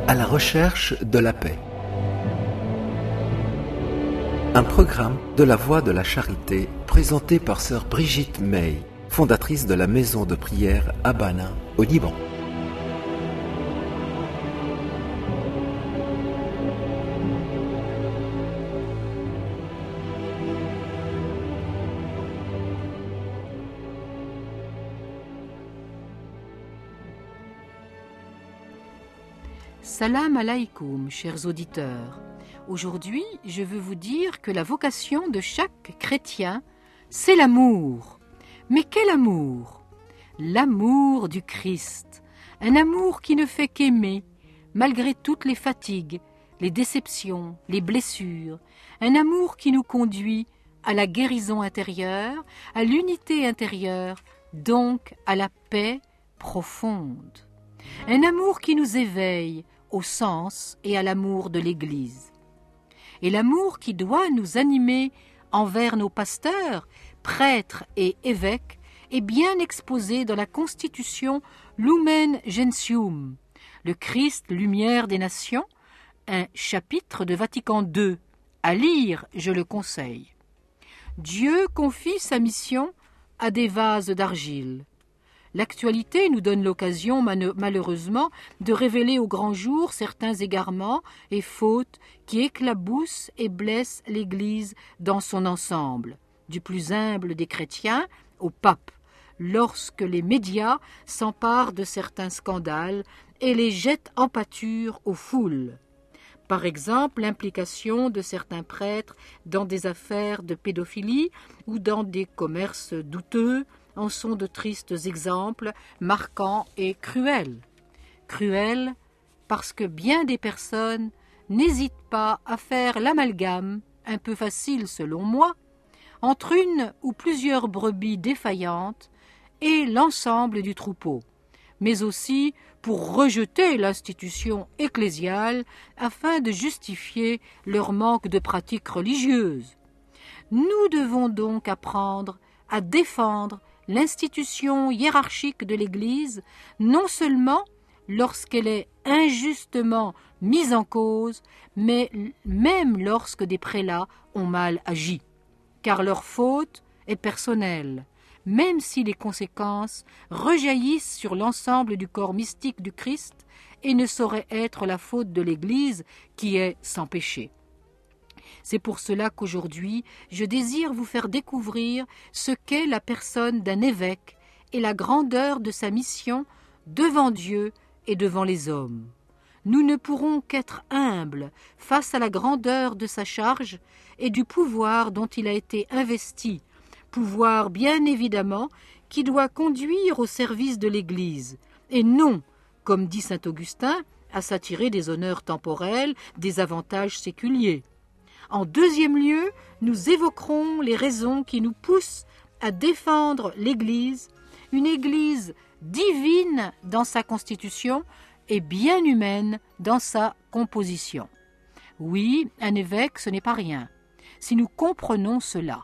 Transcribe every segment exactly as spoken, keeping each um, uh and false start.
À la recherche de la paix. Un programme de la Voie de la Charité présenté par sœur Brigitte May, fondatrice de la maison de prière Abana au Liban. Salam alaïkoum, chers auditeurs. Aujourd'hui, je veux vous dire que la vocation de chaque chrétien, c'est l'amour. Mais quel amour? L'amour du Christ. Un amour qui ne fait qu'aimer, malgré toutes les fatigues, les déceptions, les blessures. Un amour qui nous conduit à la guérison intérieure, à l'unité intérieure, donc à la paix profonde. Un amour qui nous éveille au sens et à l'amour de l'Église. Et l'amour qui doit nous animer envers nos pasteurs, prêtres et évêques est bien exposé dans la Constitution Lumen Gentium, le Christ lumière des nations, un chapitre de Vatican deux. À lire, je le conseille. Dieu confie sa mission à des vases d'argile. L'actualité nous donne l'occasion, malheureusement, de révéler au grand jour certains égarements et fautes qui éclaboussent et blessent l'Église dans son ensemble, du plus humble des chrétiens au pape, lorsque les médias s'emparent de certains scandales et les jettent en pâture aux foules. Par exemple, l'implication de certains prêtres dans des affaires de pédophilie ou dans des commerces douteux en sont de tristes exemples, marquants et cruels. Cruels parce que bien des personnes n'hésitent pas à faire l'amalgame, un peu facile selon moi, entre une ou plusieurs brebis défaillantes et l'ensemble du troupeau, mais aussi pour rejeter l'institution ecclésiale afin de justifier leur manque de pratique religieuse. Nous devons donc apprendre à défendre l'institution hiérarchique de l'Église, non seulement lorsqu'elle est injustement mise en cause, mais même lorsque des prélats ont mal agi, car leur faute est personnelle, même si les conséquences rejaillissent sur l'ensemble du corps mystique du Christ et ne sauraient être la faute de l'Église qui est sans péché. C'est pour cela qu'aujourd'hui, je désire vous faire découvrir ce qu'est la personne d'un évêque et la grandeur de sa mission devant Dieu et devant les hommes. Nous ne pourrons qu'être humbles face à la grandeur de sa charge et du pouvoir dont il a été investi, pouvoir bien évidemment qui doit conduire au service de l'Église, et non, comme dit saint Augustin, à s'attirer des honneurs temporels, des avantages séculiers. En deuxième lieu, nous évoquerons les raisons qui nous poussent à défendre l'Église, une Église divine dans sa constitution et bien humaine dans sa composition. Oui, un évêque, ce n'est pas rien, si nous comprenons cela.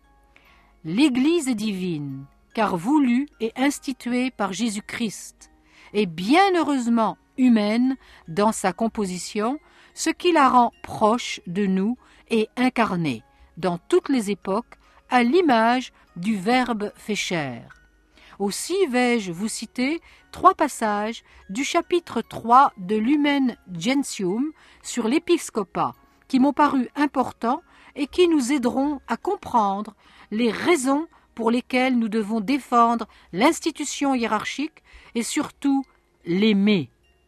L'Église est divine, car voulue et instituée par Jésus-Christ, et bien heureusement humaine dans sa composition, ce qui la rend proche de nous et incarnée, dans toutes les époques, à l'image du Verbe fait chair. Aussi vais-je vous citer trois passages du chapitre trois de Lumen Gentium sur l'épiscopat, qui m'ont paru importants et qui nous aideront à comprendre les raisons pour lesquelles nous devons défendre l'institution hiérarchique et surtout l'aimer.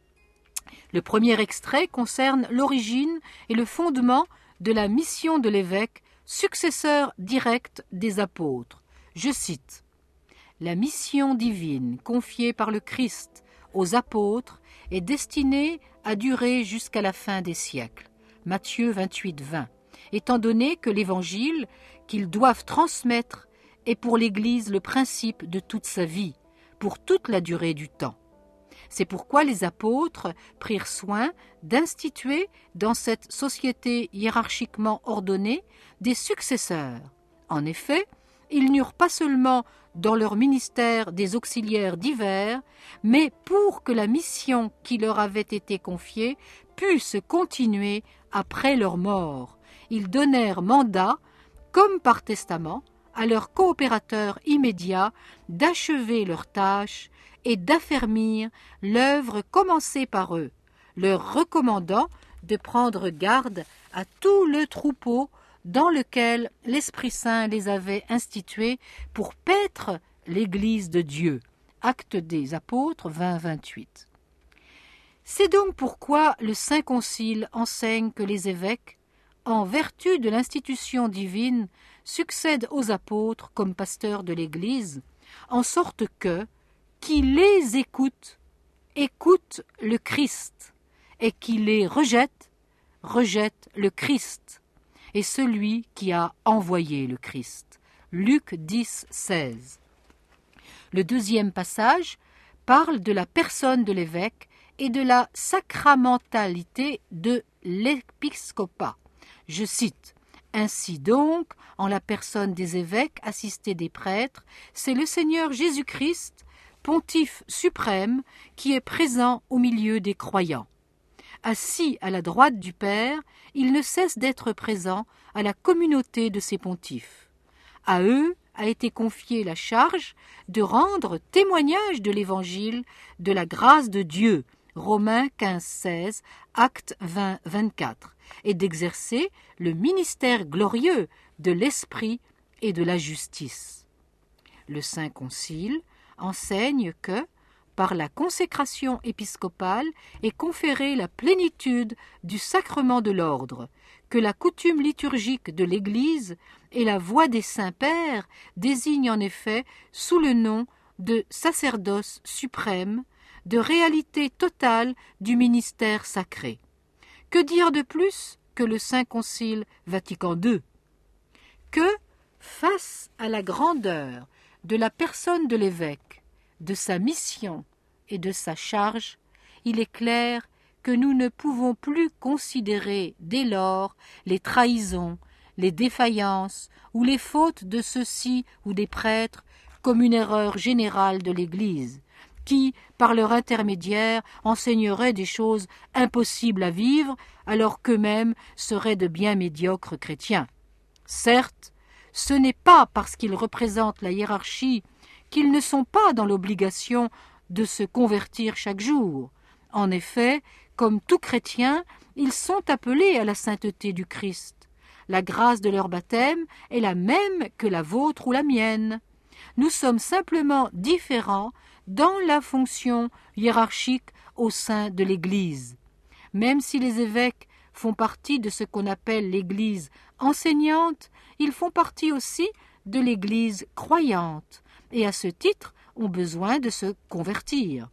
Le premier extrait concerne l'origine et le fondement de la mission de l'évêque, successeur direct des apôtres. Je cite: « La mission divine confiée par le Christ aux apôtres est destinée à durer jusqu'à la fin des siècles. » Matthieu vingt-huit, vingt. Étant donné que l'Évangile qu'ils doivent transmettre est pour l'Église le principe de toute sa vie, pour toute la durée du temps. C'est pourquoi les apôtres prirent soin d'instituer dans cette société hiérarchiquement ordonnée des successeurs. En effet, ils n'eurent pas seulement dans leur ministère des auxiliaires divers, mais pour que la mission qui leur avait été confiée puisse continuer après leur mort. Ils donnèrent mandat, comme par testament, à leurs coopérateurs immédiats d'achever leur tâche et d'affermir l'œuvre commencée par eux, leur recommandant de prendre garde à tout le troupeau dans lequel l'Esprit Saint les avait institués pour paître l'Église de Dieu. Actes des Apôtres vingt vingt-huit. C'est donc pourquoi le Saint Concile enseigne que les évêques, en vertu de l'institution divine, succèdent aux apôtres comme pasteurs de l'Église, en sorte que, qui les écoute, écoute le Christ, et qui les rejette, rejette le Christ, et celui qui a envoyé le Christ. Luc dix, seize. Le deuxième passage parle de la personne de l'évêque et de la sacramentalité de l'épiscopat. Je cite, « Ainsi donc, en la personne des évêques assistés des prêtres, c'est le Seigneur Jésus-Christ, pontife suprême, qui est présent au milieu des croyants. Assis à la droite du Père, il ne cesse d'être présent à la communauté de ses pontifes. À eux a été confiée la charge de rendre témoignage de l'Évangile de la grâce de Dieu, Romains quinze, seize, Actes vingt, vingt-quatre, et d'exercer le ministère glorieux de l'Esprit et de la justice. Le Saint Concile enseigne que, par la consécration épiscopale est conférée la plénitude du sacrement de l'ordre, que la coutume liturgique de l'Église et la voix des saints-pères désignent en effet sous le nom de sacerdoce suprême, de réalité totale du ministère sacré. Que dire de plus que le Saint Concile Vatican deux ? Que, face à la grandeur de la personne de l'évêque, de sa mission et de sa charge, il est clair que nous ne pouvons plus considérer dès lors les trahisons, les défaillances ou les fautes de ceux-ci ou des prêtres comme une erreur générale de l'Église, qui, par leur intermédiaire, enseigneraient des choses impossibles à vivre, alors qu'eux-mêmes seraient de bien médiocres chrétiens. Certes, ce n'est pas parce qu'ils représentent la hiérarchie qu'ils ne sont pas dans l'obligation de se convertir chaque jour. En effet, comme tout chrétien, ils sont appelés à la sainteté du Christ. La grâce de leur baptême est la même que la vôtre ou la mienne. Nous sommes simplement différents dans la fonction hiérarchique au sein de l'Église. Même si les évêques font partie de ce qu'on appelle l'Église enseignante, ils font partie aussi de l'Église croyante, et à ce titre ont besoin de se convertir.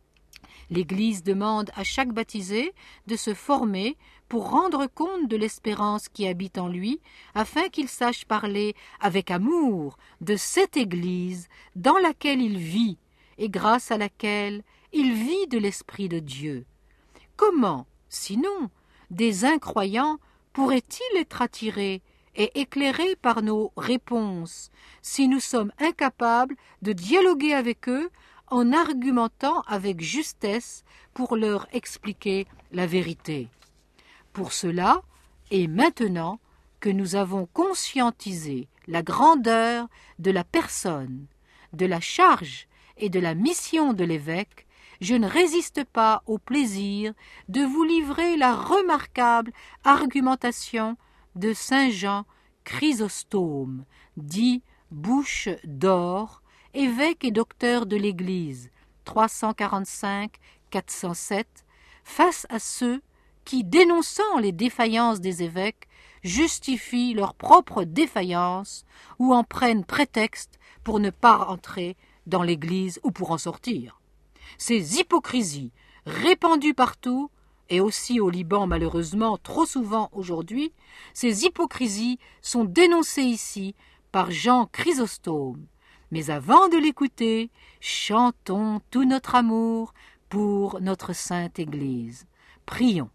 L'Église demande à chaque baptisé de se former pour rendre compte de l'espérance qui habite en lui, afin qu'il sache parler avec amour de cette Église dans laquelle il vit et grâce à laquelle il vit de l'Esprit de Dieu. Comment, sinon, des incroyants pourraient-ils être attirés et éclairés par nos réponses si nous sommes incapables de dialoguer avec eux en argumentant avec justesse pour leur expliquer la vérité. Pour cela, et maintenant que nous avons conscientisé la grandeur de la personne, de la charge et de la mission de l'évêque, je ne résiste pas au plaisir de vous livrer la remarquable argumentation de saint Jean Chrysostome, dit Bouche d'or, évêque et docteur de l'Église, trois cent quarante-cinq à quatre cent sept, face à ceux qui, dénonçant les défaillances des évêques, justifient leur propre défaillance ou en prennent prétexte pour ne pas entrer dans l'Église ou pour en sortir. Ces hypocrisies, répandues partout, et aussi au Liban malheureusement trop souvent aujourd'hui, ces hypocrisies sont dénoncées ici par Jean Chrysostome. Mais avant de l'écouter, chantons tout notre amour pour notre Sainte Église. Prions.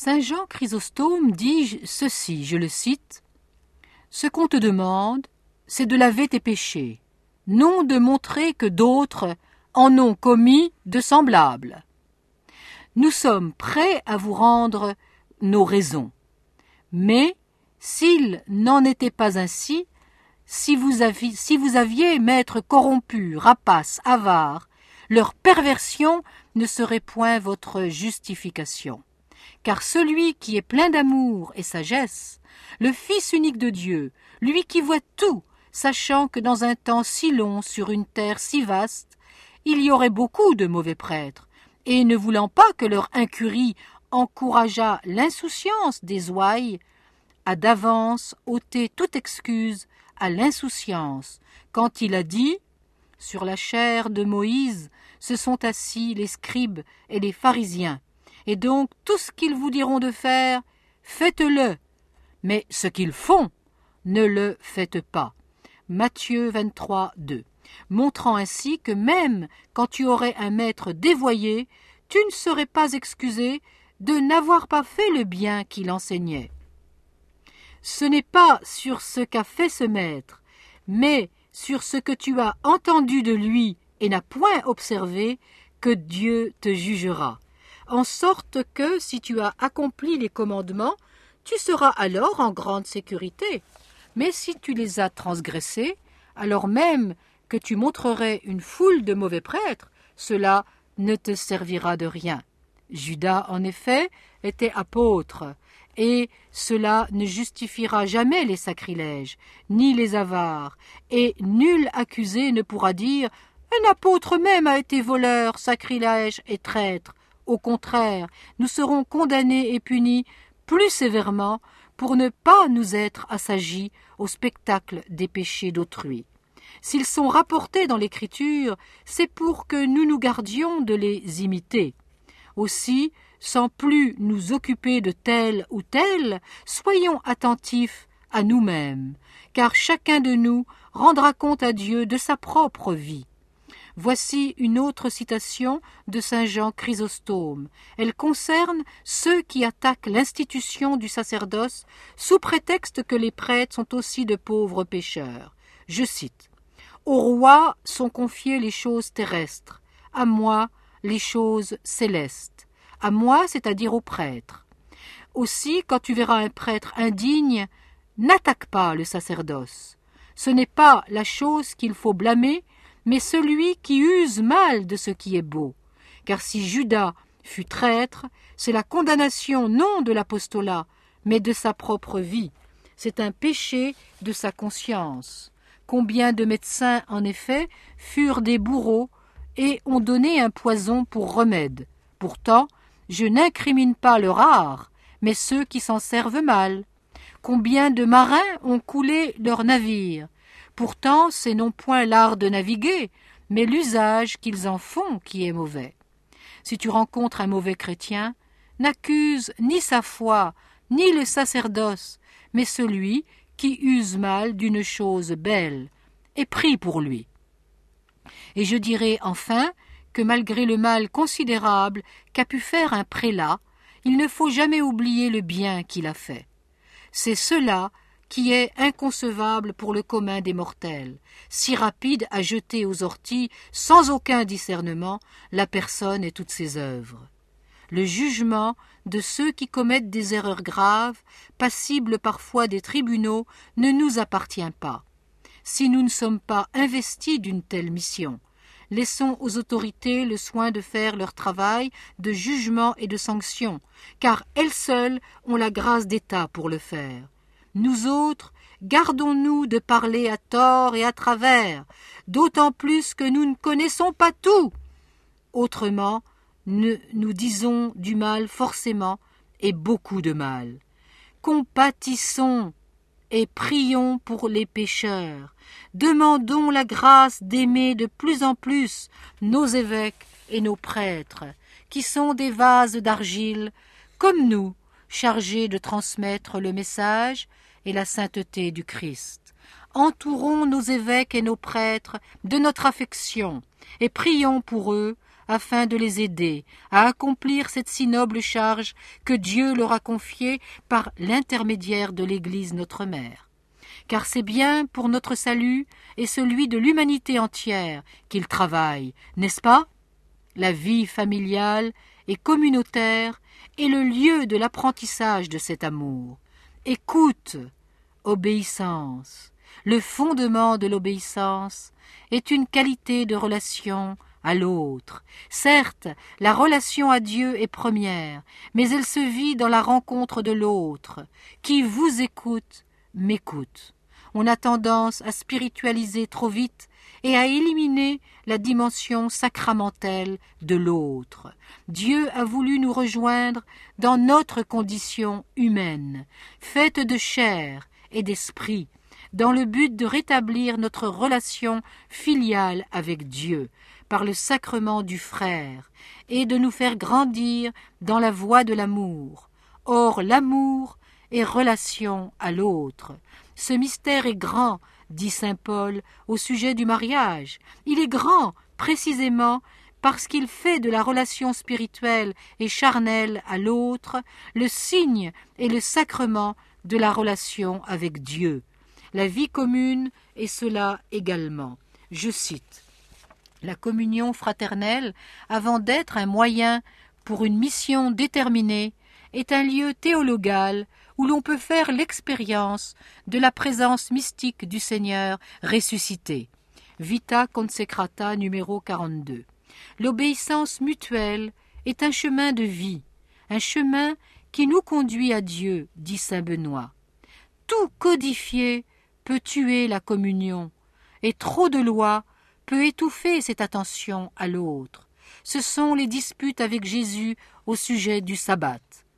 Saint Jean Chrysostome dit ceci, je le cite, « Ce qu'on te demande, c'est de laver tes péchés, non de montrer que d'autres en ont commis de semblables. Nous sommes prêts à vous rendre nos raisons. Mais s'il n'en était pas ainsi, si vous aviez, si vous aviez maîtres corrompus, rapaces, avares, leur perversion ne serait point votre justification. Car celui qui est plein d'amour et sagesse, le Fils unique de Dieu, lui qui voit tout, sachant que dans un temps si long sur une terre si vaste, il y aurait beaucoup de mauvais prêtres, et ne voulant pas que leur incurie encourageât l'insouciance des ouailles, a d'avance ôté toute excuse à l'insouciance, quand il a dit « Sur la chair de Moïse se sont assis les scribes et les pharisiens, et donc tout ce qu'ils vous diront de faire, faites-le, mais ce qu'ils font, ne le faites pas. » Matthieu vingt-trois, deux. Montrant ainsi que même quand tu aurais un maître dévoyé, tu ne serais pas excusé de n'avoir pas fait le bien qu'il enseignait. Ce n'est pas sur ce qu'a fait ce maître, mais sur ce que tu as entendu de lui et n'as point observé, que Dieu te jugera. En sorte que, si tu as accompli les commandements, tu seras alors en grande sécurité. Mais si tu les as transgressés, alors même que tu montrerais une foule de mauvais prêtres, cela ne te servira de rien. Judas, en effet, était apôtre, et cela ne justifiera jamais les sacrilèges, ni les avares, et nul accusé ne pourra dire « Un apôtre même a été voleur, sacrilège et traître ». Au contraire, nous serons condamnés et punis plus sévèrement pour ne pas nous être assagis au spectacle des péchés d'autrui. S'ils sont rapportés dans l'Écriture, c'est pour que nous nous gardions de les imiter. Aussi, sans plus nous occuper de tel ou tel, soyons attentifs à nous-mêmes, car chacun de nous rendra compte à Dieu de sa propre vie. Voici une autre citation de Saint Jean Chrysostome. Elle concerne ceux qui attaquent l'institution du sacerdoce sous prétexte que les prêtres sont aussi de pauvres pécheurs. Je cite. « Au roi sont confiées les choses terrestres, à moi les choses célestes. À moi, c'est-à-dire aux prêtres. Aussi, quand tu verras un prêtre indigne, n'attaque pas le sacerdoce. Ce n'est pas la chose qu'il faut blâmer, mais celui qui use mal de ce qui est beau. Car si Judas fut traître, c'est la condamnation non de l'apostolat, mais de sa propre vie. C'est un péché de sa conscience. Combien de médecins, en effet, furent des bourreaux et ont donné un poison pour remède. Pourtant, je n'incrimine pas leur art, mais ceux qui s'en servent mal. Combien de marins ont coulé leurs navires. Pourtant, c'est non point l'art de naviguer, mais l'usage qu'ils en font qui est mauvais. Si tu rencontres un mauvais chrétien, n'accuse ni sa foi, ni le sacerdoce, mais celui qui use mal d'une chose belle, et prie pour lui. Et je dirai enfin que malgré le mal considérable qu'a pu faire un prélat, il ne faut jamais oublier le bien qu'il a fait. C'est cela qui est inconcevable pour le commun des mortels, si rapide à jeter aux orties, sans aucun discernement, la personne et toutes ses œuvres. Le jugement de ceux qui commettent des erreurs graves, passibles parfois des tribunaux, ne nous appartient pas. Si nous ne sommes pas investis d'une telle mission, laissons aux autorités le soin de faire leur travail de jugement et de sanction, car elles seules ont la grâce d'État pour le faire. Nous autres, gardons-nous de parler à tort et à travers, d'autant plus que nous ne connaissons pas tout. Autrement, ne, nous disons du mal forcément, et beaucoup de mal. Compatissons et prions pour les pécheurs. Demandons la grâce d'aimer de plus en plus nos évêques et nos prêtres, qui sont des vases d'argile, comme nous, chargés de transmettre le message et la sainteté du Christ. Entourons nos évêques et nos prêtres de notre affection et prions pour eux, afin de les aider à accomplir cette si noble charge que Dieu leur a confiée par l'intermédiaire de l'Église notre Mère. Car c'est bien pour notre salut et celui de l'humanité entière qu'ils travaillent, n'est-ce pas? La vie familiale et communautaire est le lieu de l'apprentissage de cet amour. Écoute, obéissance. Le fondement de l'obéissance est une qualité de relation à l'autre. Certes, la relation à Dieu est première, mais elle se vit dans la rencontre de l'autre. Qui vous écoute, m'écoute. On a tendance à spiritualiser trop vite et à éliminer la dimension sacramentelle de l'autre. Dieu a voulu nous rejoindre dans notre condition humaine, faite de chair et d'esprit, dans le but de rétablir notre relation filiale avec Dieu, par le sacrement du frère, et de nous faire grandir dans la voie de l'amour. Or, l'amour est relation à l'autre. Ce mystère est grand, dit saint Paul au sujet du mariage. Il est grand, précisément, parce qu'il fait de la relation spirituelle et charnelle à l'autre le signe et le sacrement de la relation avec Dieu. La vie commune est cela également. Je cite. La communion fraternelle, avant d'être un moyen pour une mission déterminée, est un lieu théologal où l'on peut faire l'expérience de la présence mystique du Seigneur ressuscité. Vita Consecrata numéro quarante-deux. L'obéissance mutuelle est un chemin de vie, un chemin qui nous conduit à Dieu, dit saint Benoît. Tout codifié peut tuer la communion, et trop de lois peut étouffer cette attention à l'autre. Ce sont les disputes avec Jésus au sujet du sabbat.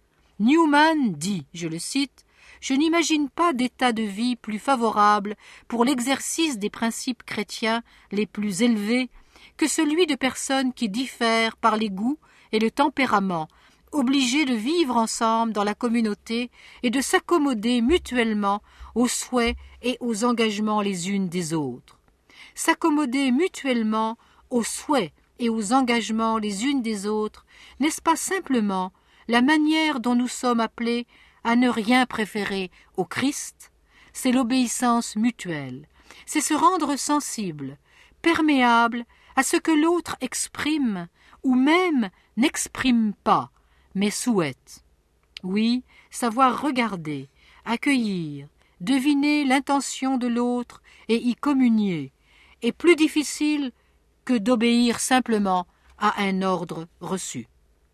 Newman dit, je le cite, « Je n'imagine pas d'état de vie plus favorable pour l'exercice des principes chrétiens les plus élevés que celui de personnes qui diffèrent par les goûts et le tempérament, obligées de vivre ensemble dans la communauté et de s'accommoder mutuellement aux souhaits et aux engagements les unes des autres. S'accommoder mutuellement aux souhaits et aux engagements les unes des autres, n'est-ce pas simplement la manière dont nous sommes appelés à ne rien préférer au Christ? C'est l'obéissance mutuelle, c'est se rendre sensible, perméable à ce que l'autre exprime ou même n'exprime pas, mais souhaite. Oui, savoir regarder, accueillir, deviner l'intention de l'autre et y communier est plus difficile que d'obéir simplement à un ordre reçu.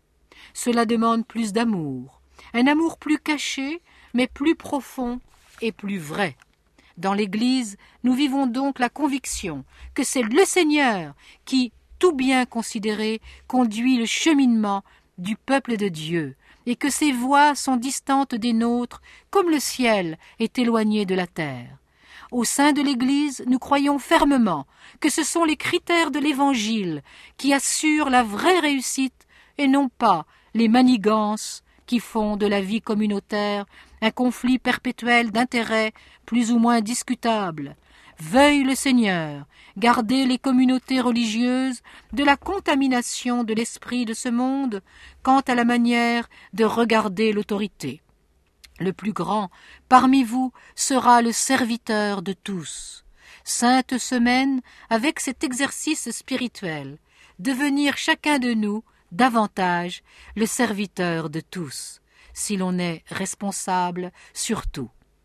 Cela demande plus d'amour, un amour plus caché, mais plus profond et plus vrai. Dans l'Église, nous vivons donc la conviction que c'est le Seigneur qui, tout bien considéré, conduit le cheminement du peuple de Dieu, et que ses voies sont distantes des nôtres, comme le ciel est éloigné de la terre. Au sein de l'Église, nous croyons fermement que ce sont les critères de l'Évangile qui assurent la vraie réussite et non pas les manigances qui font de la vie communautaire un conflit perpétuel d'intérêts plus ou moins discutables. Veuille le Seigneur garder les communautés religieuses de la contamination de l'esprit de ce monde quant à la manière de regarder l'autorité. Le plus grand parmi vous sera le serviteur de tous. Sainte semaine avec cet exercice spirituel, devenir chacun de nous davantage le serviteur de tous, si l'on est responsable surtout.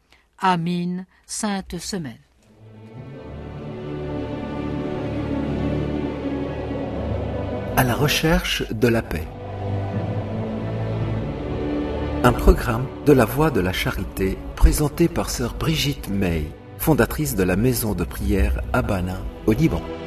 Amin, Sainte Semaine. À la recherche de la paix. Un programme de la Voie de la Charité présenté par sœur Brigitte May, fondatrice de la maison de prière Abana au Liban.